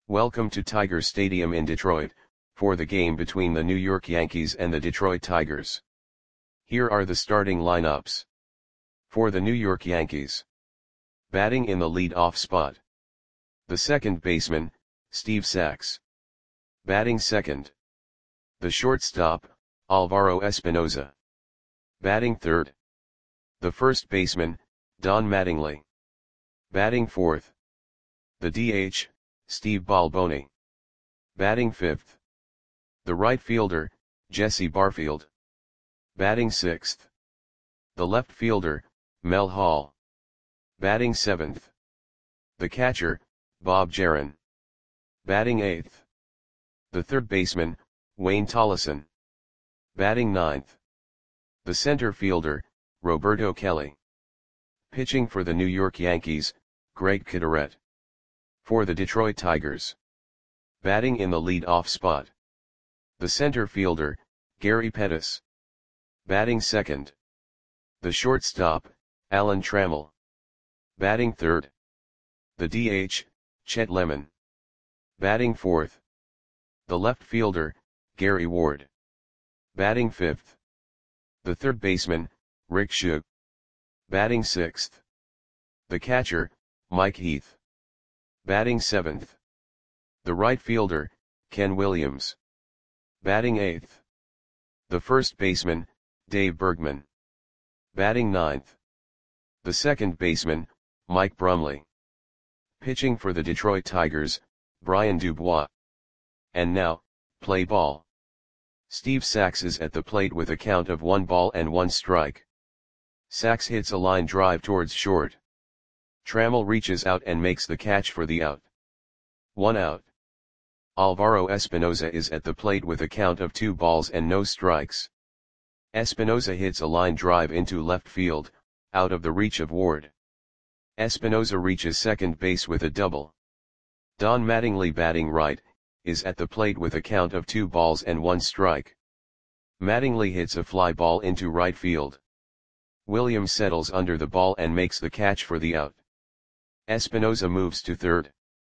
Welcome to Tiger Stadium in Detroit, for the game between the New York Yankees and the Detroit Tigers. Here are the starting lineups. For the New York Yankees. Batting in the lead-off spot. The second baseman, Steve Sax. Batting second. The shortstop, Alvaro Espinoza. Batting third. The first baseman, Don Mattingly. Batting fourth. The DH, Steve Balboni. Batting fifth. The right fielder, Jesse Barfield. Batting sixth. The left fielder, Mel Hall. Batting seventh. The catcher, Bob Geren. Batting eighth. The third baseman, Wayne Tolleson. Batting ninth. The center fielder, Roberto Kelly. Pitching for the New York Yankees, Greg Cadorette. For the Detroit Tigers. Batting in the lead-off spot. The center fielder, Gary Pettis. Batting second. The shortstop, Alan Trammell. Batting third. The DH, Chet Lemon. Batting fourth. The left fielder, Gary Ward. Batting fifth. The third baseman, Rick Shug. Batting sixth. The catcher, Mike Heath. Batting seventh. The right fielder, Ken Williams. Batting eighth. The first baseman, Dave Bergman. Batting ninth. The second baseman, Mike Brumley. Pitching for the Detroit Tigers, Brian Dubois. And now, play ball. Steve Sax is at the plate with a count of 1-1 strike. Sax hits a line drive towards short. Trammell reaches out and makes the catch for the out. 1 out. Alvaro Espinoza is at the plate with a count of 2-0 strikes. Espinoza hits a line drive into left field, out of the reach of Ward. Espinoza reaches second base with a double. Don Mattingly, batting right, is at the plate with a count of 2-1 strike. Mattingly hits a fly ball into right field. Williams settles under the ball and makes the catch for the out. Espinoza moves to third.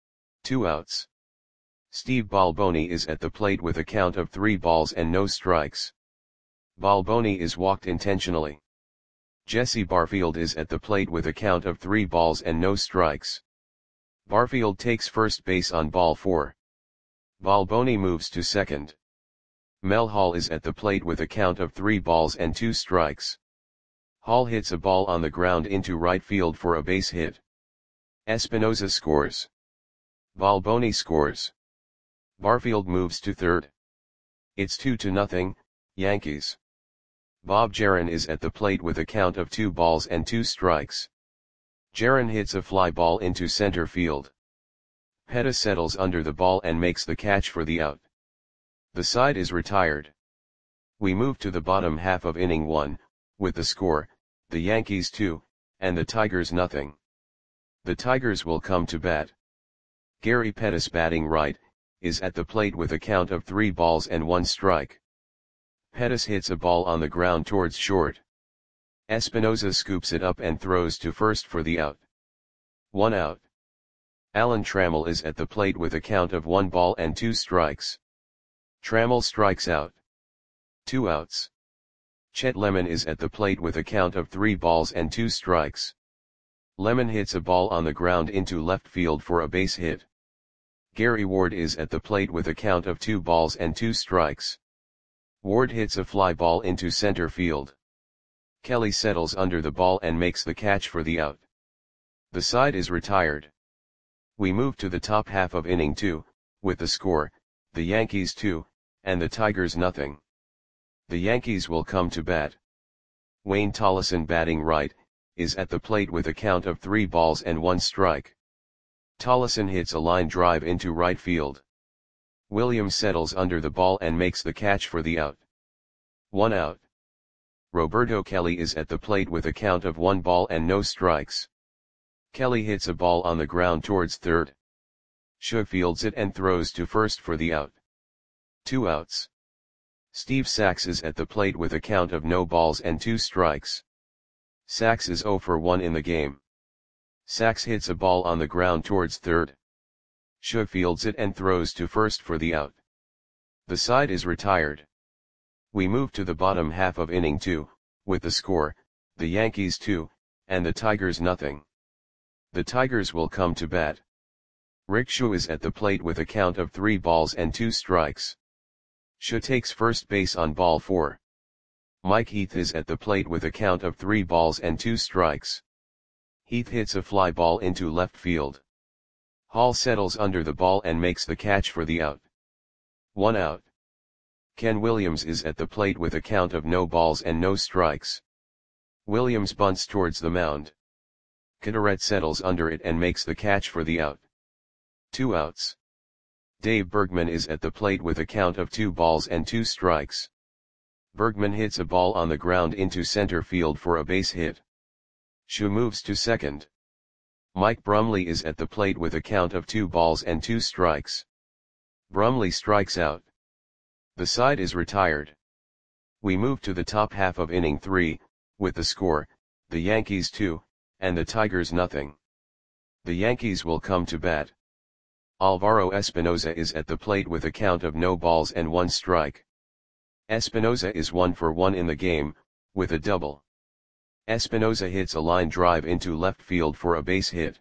2 outs. Steve Balboni is at the plate with a count of 3-0 strikes. Balboni is walked intentionally. Jesse Barfield is at the plate with a count of 3-0 strikes. Barfield takes first base on ball 4. Balboni moves to second. Mel Hall is at the plate with a count of 3-2 strikes. Hall hits a ball on the ground into right field for a base hit. Espinoza scores. Balboni scores. Barfield moves to third. It's 2-0, Yankees. Bob Geren is at the plate with a count of 2-2 strikes. Geren hits a fly ball into center field. Pettis settles under the ball and makes the catch for the out. The side is retired. We move to the bottom half of inning 1, with the score, the Yankees 2, and the Tigers nothing. The Tigers will come to bat. Gary Pettis, batting right, is at the plate with a count of 3-1 strike. Pettis hits a ball on the ground towards short. Espinoza scoops it up and throws to first for the out. 1 out. Alan Trammell is at the plate with a count of 1-2 strikes. Trammell strikes out. 2 outs. Chet Lemon is at the plate with a count of 3-2 strikes. Lemon hits a ball on the ground into left field for a base hit. Gary Ward is at the plate with a count of 2-2 strikes. Ward hits a fly ball into center field. Kelly settles under the ball and makes the catch for the out. The side is retired. We move to the top half of inning 2, with the score, the Yankees 2, and the Tigers nothing. The Yankees will come to bat. Wayne Tolleson, batting right, is at the plate with a count of 3-1 strike. Tolleson hits a line drive into right field. Williams settles under the ball and makes the catch for the out. 1 out. Roberto Kelly is at the plate with a count of 1-0 strikes. Kelly hits a ball on the ground towards third. Shug fields it and throws to first for the out. 2 outs. Steve Sax is at the plate with a count of 0-2 strikes. Sax is 0 for 1 in the game. Sax hits a ball on the ground towards third. Shu fields it and throws to first for the out. The side is retired. We move to the bottom half of inning 2, with the score, the Yankees 2, and the Tigers nothing. The Tigers will come to bat. Rick Shu is at the plate with a count of 3 balls and 2 strikes. Shu takes first base on ball 4. Mike Heath is at the plate with a count of 3 balls and 2 strikes. Heath hits a fly ball into left field. Hall settles under the ball and makes the catch for the out. 1 out. Ken Williams is at the plate with a count of no balls and no strikes. Williams bunts towards the mound. Caderet settles under it and makes the catch for the out. 2 outs. Dave Bergman is at the plate with a count of 2 balls and 2 strikes. Bergman hits a ball on the ground into center field for a base hit. Shu moves to second. Mike Brumley is at the plate with a count of 2 balls and 2 strikes. Brumley strikes out. The side is retired. We move to the top half of inning 3, with the score, the Yankees 2, and the Tigers nothing. The Yankees will come to bat. Alvaro Espinoza is at the plate with a count of no balls and 1 strike. Espinoza is 1 for 1 in the game, with a double. Espinoza hits a line drive into left field for a base hit.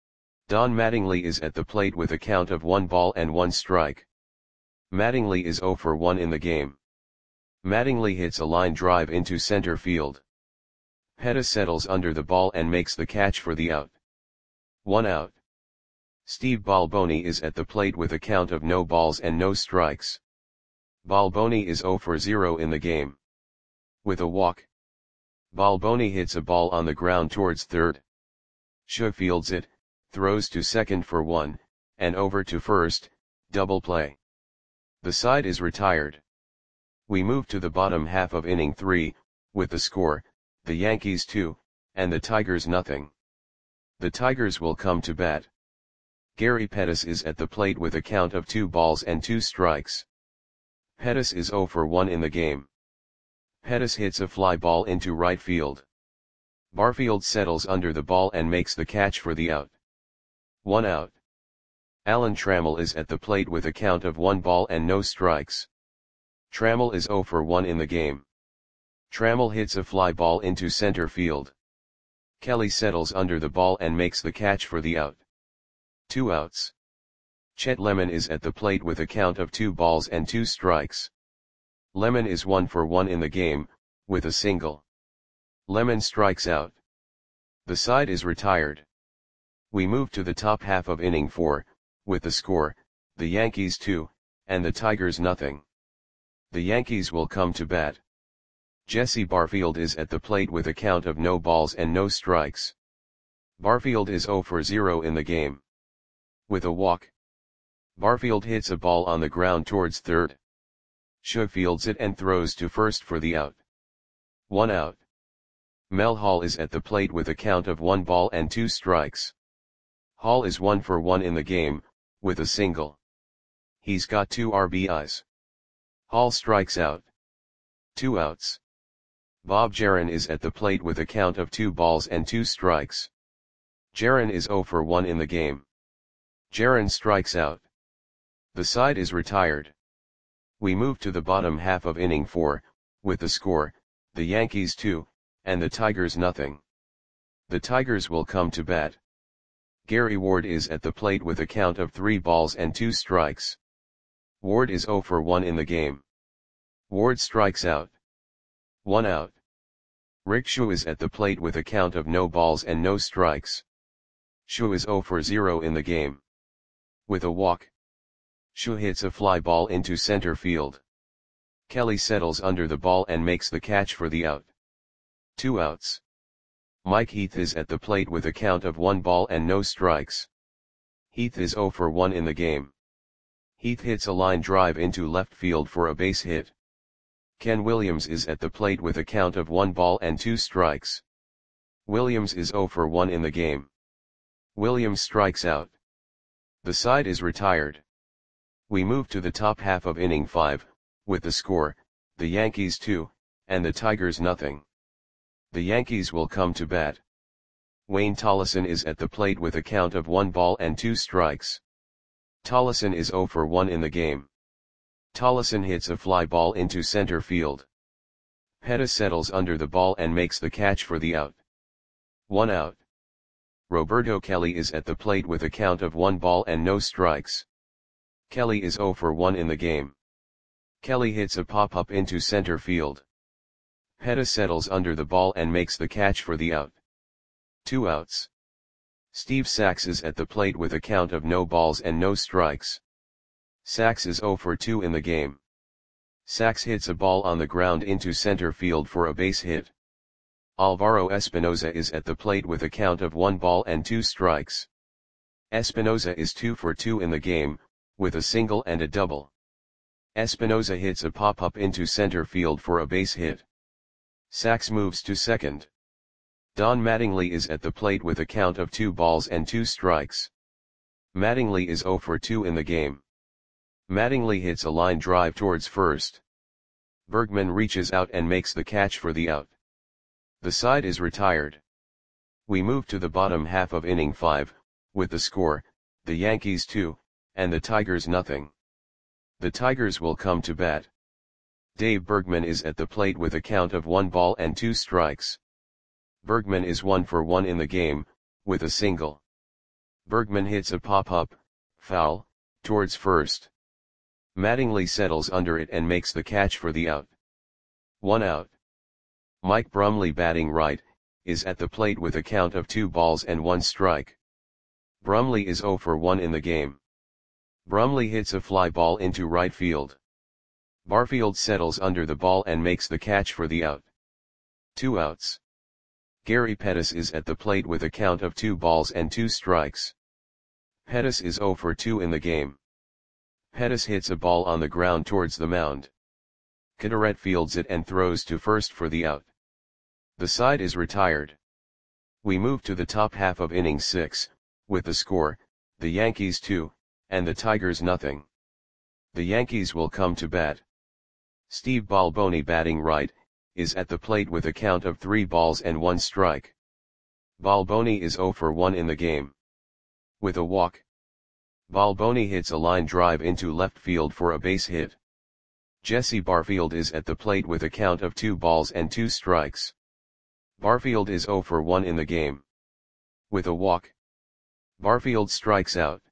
Don Mattingly is at the plate with a count of 1 ball and 1 strike. Mattingly is 0 for 1 in the game. Mattingly hits a line drive into center field. Pettis settles under the ball and makes the catch for the out. 1 out. Steve Balboni is at the plate with a count of no balls and no strikes. Balboni is 0 for 0 in the game. With a walk. Balboni hits a ball on the ground towards third. Shu fields it, throws to second for 1, and over to first, double play. The side is retired. We move to the bottom half of inning 3, with the score, the Yankees 2, and the Tigers nothing. The Tigers will come to bat. Gary Pettis is at the plate with a count of 2 balls and 2 strikes. Pettis is 0 for 1 in the game. Pettis hits a fly ball into right field. Barfield settles under the ball and makes the catch for the out. 1 out. Alan Trammell is at the plate with a count of 1 ball and no strikes. Trammell is 0 for 1 in the game. Trammell hits a fly ball into center field. Kelly settles under the ball and makes the catch for the out. 2 outs. Chet Lemon is at the plate with a count of 2 balls and 2 strikes. Lemon is 1 for 1 in the game, with a single. Lemon strikes out. The side is retired. We move to the top half of inning 4, with the score, the Yankees 2, and the Tigers nothing. The Yankees will come to bat. Jesse Barfield is at the plate with a count of no balls and no strikes. Barfield is 0 for 0 in the game. With a walk. Barfield hits a ball on the ground towards third. Shu fields it and throws to first for the out. 1 out. Mel Hall is at the plate with a count of 1 ball and 2 strikes. Hall is 1 for 1 in the game, with a single. He's got 2 RBIs. Hall strikes out. 2 outs. Bob Jaron is at the plate with a count of 2 balls and 2 strikes. Jaron is 0 for 1 in the game. Jaron strikes out. The side is retired. We move to the bottom half of inning 4, with the score, the Yankees 2, and the Tigers nothing. The Tigers will come to bat. Gary Ward is at the plate with a count of 3 balls and 2 strikes. Ward is 0 for 1 in the game. Ward strikes out. 1 out. Rick Shu is at the plate with a count of no balls and no strikes. Shu is 0 for 0 in the game. With a walk. Shu hits a fly ball into center field. Kelly settles under the ball and makes the catch for the out. 2 outs. Mike Heath is at the plate with a count of 1 ball and no strikes. Heath is 0 for 1 in the game. Heath hits a line drive into left field for a base hit. Ken Williams is at the plate with a count of 1 ball and 2 strikes. Williams is 0 for 1 in the game. Williams strikes out. The side is retired. We move to the top half of inning 5, with the score, the Yankees 2, and the Tigers nothing. The Yankees will come to bat. Wayne Tollison is at the plate with a count of 1 ball and 2 strikes. Tollison is 0 for 1 in the game. Tollison hits a fly ball into center field. Pettis settles under the ball and makes the catch for the out. 1 out. Roberto Kelly is at the plate with a count of 1 ball and no strikes. Kelly is 0 for 1 in the game. Kelly hits a pop-up into center field. Pettis settles under the ball and makes the catch for the out. 2 outs. Steve Sax is at the plate with a count of no balls and no strikes. Sax is 0 for 2 in the game. Sax hits a ball on the ground into center field for a base hit. Alvaro Espinoza is at the plate with a count of 1 ball and 2 strikes. Espinoza is 2 for 2 in the game, with a single and a double. Espinoza hits a pop-up into center field for a base hit. Sax moves to second. Don Mattingly is at the plate with a count of 2 balls and 2 strikes. Mattingly is 0 for 2 in the game. Mattingly hits a line drive towards first. Bergman reaches out and makes the catch for the out. The side is retired. We move to the bottom half of inning 5, with the score, the Yankees 2, and the Tigers nothing. The Tigers will come to bat. Dave Bergman is at the plate with a count of 1 ball and 2 strikes. Bergman is 1 for 1 in the game, with a single. Bergman hits a pop-up, foul, towards first. Mattingly settles under it and makes the catch for the out. 1 out. Mike Brumley, batting right, is at the plate with a count of 2 balls and 1 strike. Brumley is 0 for 1 in the game. Brumley hits a fly ball into right field. Barfield settles under the ball and makes the catch for the out. 2 outs. Gary Pettis is at the plate with a count of 2 balls and 2 strikes. Pettis is 0 for 2 in the game. Pettis hits a ball on the ground towards the mound. Caderet fields it and throws to first for the out. The side is retired. We move to the top half of inning 6, with the score, the Yankees 2, and the Tigers nothing. The Yankees will come to bat. Steve Balboni, batting right, is at the plate with a count of 3 balls and 1 strike. Balboni is 0 for 1 in the game. With a walk, Balboni hits a line drive into left field for a base hit. Jesse Barfield is at the plate with a count of 2 balls and 2 strikes. Barfield is 0 for 1 in the game. With a walk, Barfield strikes out.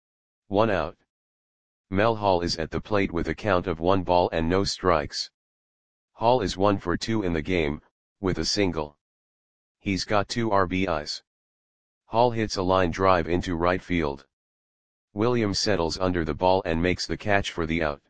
1 out. Mel Hall is at the plate with a count of 1 ball and no strikes. Hall is 1 for 2 in the game, with a single. He's got 2 RBIs. Hall hits a line drive into right field. Williams settles under the ball and makes the catch for the out.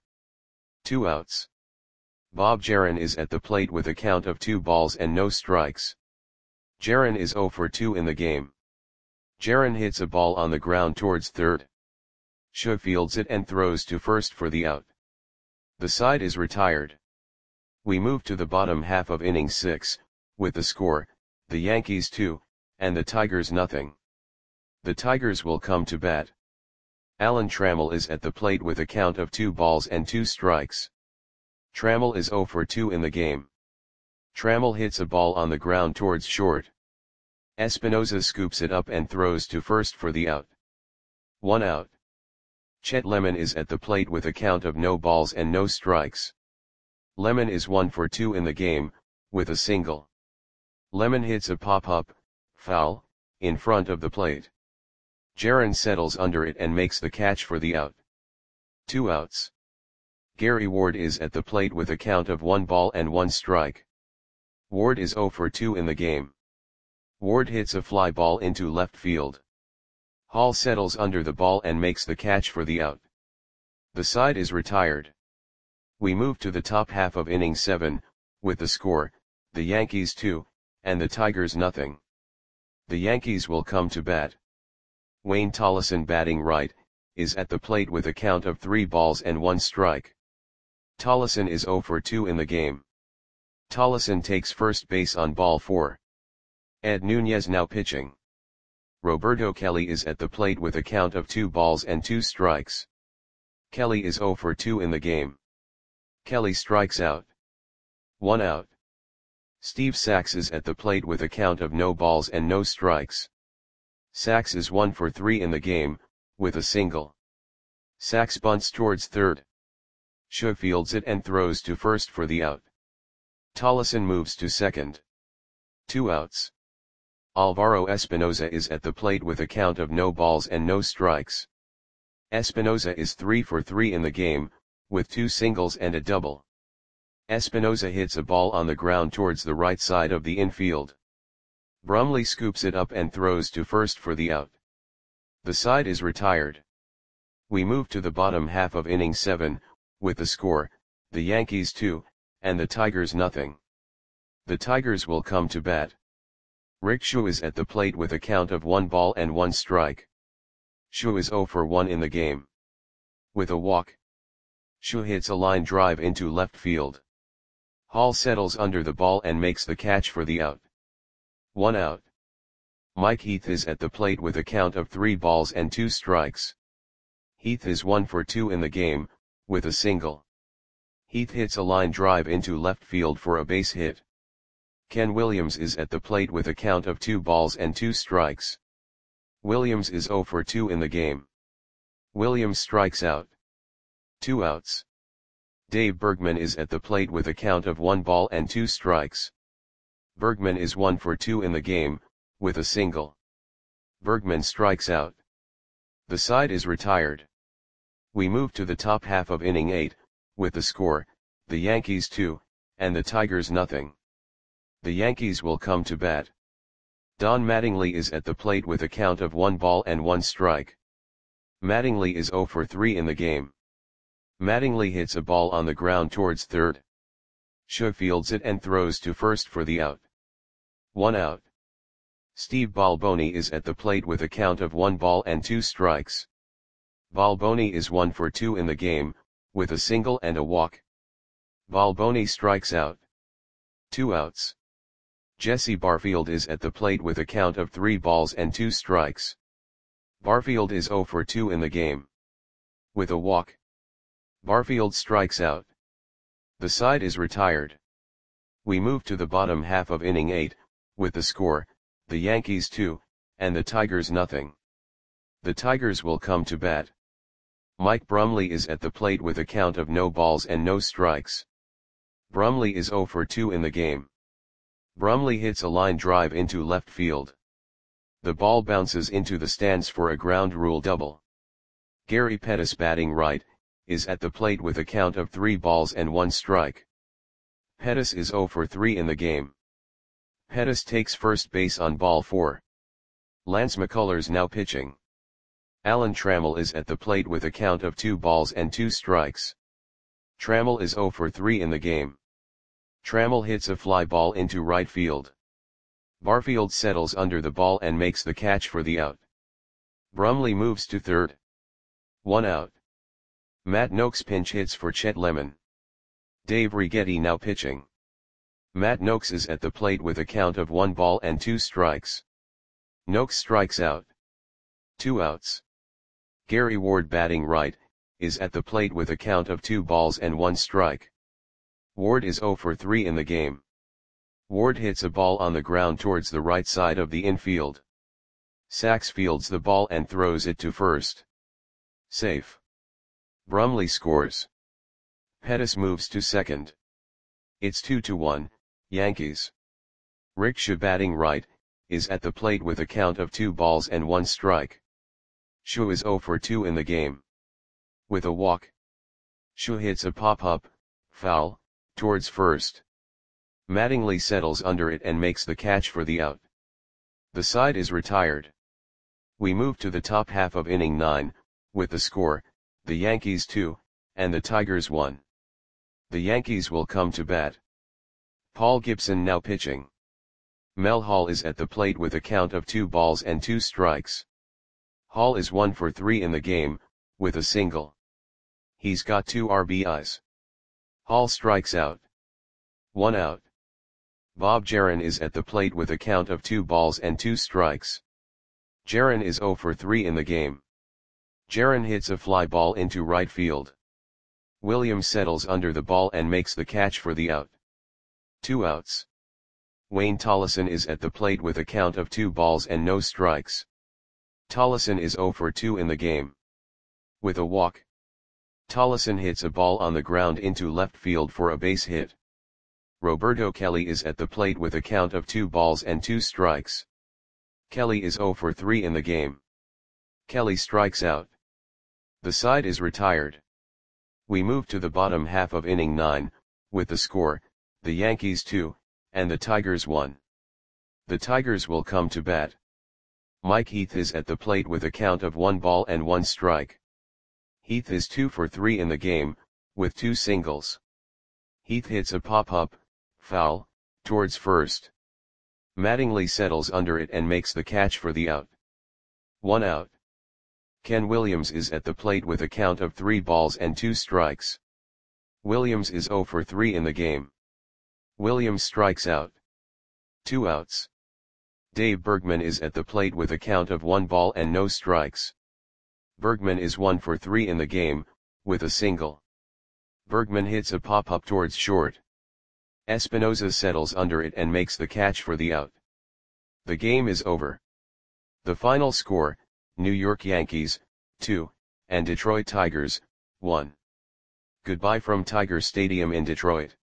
2 outs. Bob Jaron is at the plate with a count of 2 balls and no strikes. Jaron is 0 for 2 in the game. Jaron hits a ball on the ground towards third. Shaw fields it and throws to first for the out. The side is retired. We move to the bottom half of inning 6, with the score, the Yankees 2, and the Tigers nothing. The Tigers will come to bat. Alan Trammell is at the plate with a count of 2 balls and 2 strikes. Trammell is 0 for 2 in the game. Trammell hits a ball on the ground towards short. Espinoza scoops it up and throws to first for the out. 1 out. Chet Lemon is at the plate with a count of no balls and no strikes. Lemon is 1 for 2 in the game, with a single. Lemon hits a pop-up, foul, in front of the plate. Jaron settles under it and makes the catch for the out. 2 outs. Gary Ward is at the plate with a count of 1 ball and 1 strike. Ward is 0 for 2 in the game. Ward hits a fly ball into left field. Hall settles under the ball and makes the catch for the out. The side is retired. We move to the top half of inning 7, with the score, the Yankees 2, and the Tigers nothing. The Yankees will come to bat. Wayne Tollison, batting right, is at the plate with a count of 3 balls and 1 strike. Tollison is 0 for 2 in the game. Tollison takes first base on ball 4. Ed Nunez now pitching. Roberto Kelly is at the plate with a count of 2 balls and 2 strikes. Kelly is 0 for 2 in the game. Kelly strikes out. 1 out. Steve Sax is at the plate with a count of no balls and no strikes. Sax is 1 for 3 in the game, with a single. Sachs bunts towards third. Shaw fields it and throws to first for the out. Tollison moves to second. 2 outs. Alvaro Espinoza is at the plate with a count of no balls and no strikes. Espinoza is 3 for 3 in the game, with 2 singles and a double. Espinoza hits a ball on the ground towards the right side of the infield. Brumley scoops it up and throws to first for the out. The side is retired. We move to the bottom half of inning 7, with the score, the Yankees 2, and the Tigers nothing. The Tigers will come to bat. Rick Shaw is at the plate with a count of 1 ball and 1 strike. Shaw is 0 for 1 in the game. With a walk, Shaw hits a line drive into left field. Hall settles under the ball and makes the catch for the out. 1 out. Mike Heath is at the plate with a count of 3 balls and 2 strikes. Heath is 1 for 2 in the game, with a single. Heath hits a line drive into left field for a base hit. Ken Williams is at the plate with a count of 2 balls and 2 strikes. Williams is 0 for 2 in the game. Williams strikes out. 2 outs. Dave Bergman is at the plate with a count of 1 ball and 2 strikes. Bergman is 1 for 2 in the game, with a single. Bergman strikes out. The side is retired. We move to the top half of inning 8, with the score, the Yankees 2, and the Tigers nothing. The Yankees will come to bat. Don Mattingly is at the plate with a count of 1 ball and 1 strike. Mattingly is 0 for 3 in the game. Mattingly hits a ball on the ground towards third. Shaw fields it and throws to first for the out. 1 out. Steve Balboni is at the plate with a count of 1 ball and 2 strikes. Balboni is 1 for 2 in the game, with a single and a walk. Balboni strikes out. 2 outs. Jesse Barfield is at the plate with a count of 3 balls and 2 strikes. Barfield is 0 for 2 in the game. With a walk, Barfield strikes out. The side is retired. We move to the bottom half of inning 8, with the score, the Yankees 2, and the Tigers nothing. The Tigers will come to bat. Mike Brumley is at the plate with a count of no balls and no strikes. Brumley is 0 for 2 in the game. Brumley hits a line drive into left field. The ball bounces into the stands for a ground rule double. Gary Pettis, batting right, is at the plate with a count of 3 balls and 1 strike. Pettis is 0 for 3 in the game. Pettis takes first base on ball 4. Lance McCullers now pitching. Alan Trammell is at the plate with a count of 2 balls and 2 strikes. Trammell is 0 for 3 in the game. Trammell hits a fly ball into right field. Barfield settles under the ball and makes the catch for the out. Brumley moves to third. 1 out. Matt Noakes pinch hits for Chet Lemon. Dave Righetti now pitching. Matt Noakes is at the plate with a count of 1 ball and 2 strikes. Noakes strikes out. 2 outs. Gary Ward, batting right, is at the plate with a count of 2 balls and 1 strike. Ward is 0 for 3 in the game. Ward hits a ball on the ground towards the right side of the infield. Sachs fields the ball and throws it to first. Safe. Brumley scores. Pettis moves to second. It's 2-1, Yankees. Rick Shaw, batting right, is at the plate with a count of 2 balls and 1 strike. Shaw is 0 for 2 in the game. With a walk, Shaw hits a pop-up, foul, towards first. Mattingly settles under it and makes the catch for the out. The side is retired. We move to the top half of inning 9, with the score, the Yankees 2, and the Tigers 1. The Yankees will come to bat. Paul Gibson now pitching. Mel Hall is at the plate with a count of 2 balls and 2 strikes. Hall is 1 for 3 in the game, with a single. He's got 2 RBIs. Hall strikes out. 1 out. Bob Jaron is at the plate with a count of 2 balls and 2 strikes. Jaron is 0 for 3 in the game. Jaron hits a fly ball into right field. Williams settles under the ball and makes the catch for the out. 2 outs. Wayne Tollison is at the plate with a count of 2 balls and no strikes. Tollison is 0 for 2 in the game. With a walk, Tolleson hits a ball on the ground into left field for a base hit. Roberto Kelly is at the plate with a count of 2 balls and 2 strikes. Kelly is 0 for 3 in the game. Kelly strikes out. The side is retired. We move to the bottom half of inning 9, with the score, the Yankees 2, and the Tigers 1. The Tigers will come to bat. Mike Heath is at the plate with a count of 1 ball and 1 strike. Heath is 2 for 3 in the game, with 2 singles. Heath hits a pop-up, foul, towards first. Mattingly settles under it and makes the catch for the out. 1 out. Ken Williams is at the plate with a count of 3 balls and 2 strikes. Williams is 0 for 3 in the game. Williams strikes out. 2 outs. Dave Bergman is at the plate with a count of 1 ball and no strikes. Bergman is 1 for 3 in the game, with a single. Bergman hits a pop-up towards short. Espinosa settles under it and makes the catch for the out. The game is over. The final score, New York Yankees, 2, and Detroit Tigers, 1. Goodbye from Tiger Stadium in Detroit.